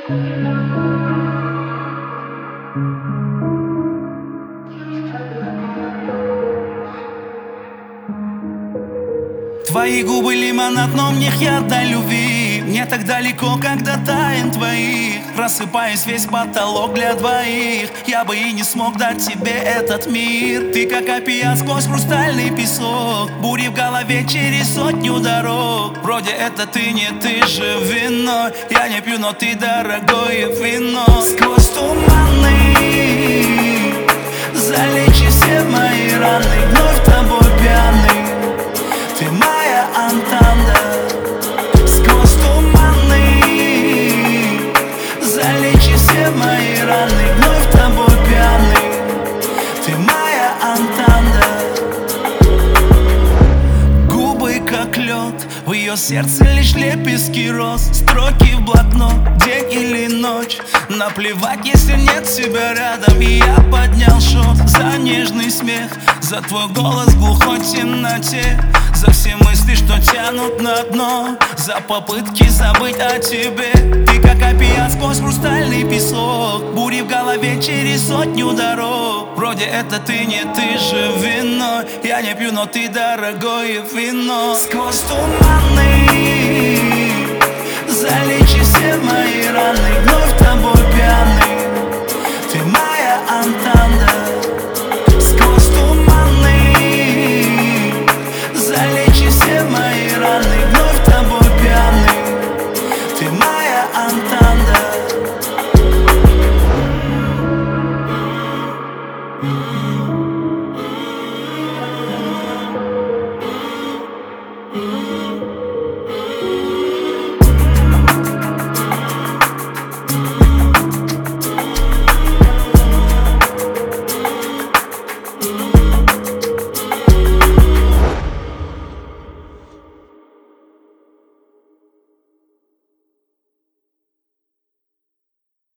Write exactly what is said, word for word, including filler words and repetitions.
Твои губы лимонад, но в них яд до любви. Мне так далеко, когда таин твоих. Просыпаюсь, весь потолок для двоих. Я бы и не смог дать тебе этот мир. Ты как опиат сквозь хрустальный песок. Бури в голове через сотню дорог. Вроде это ты, не ты же вино. Я не пью, но ты дорогое вино. Сквозь туманы залечи все мои раны. Вновь тобой пьяный, ты моя антанда. Сквозь туманы залечи все мои раны. Вновь тобой пьяный, ты моя антанда. Губы как лед, в ее сердце лишь лепестки роз. Строки в блокнот, день или ночь. Наплевать, если нет тебя рядом. И я поднял шот за нежный смех, за твой голос в глухой темноте, за все мысли, что тянут на дно, за попытки забыть о тебе. Ты как опиат сквозь хрустальный песок. Бури в голове через сотню дорог. Вроде это ты, не ты же вино. Я не пью, но ты дорогое вино. Сквозь туманы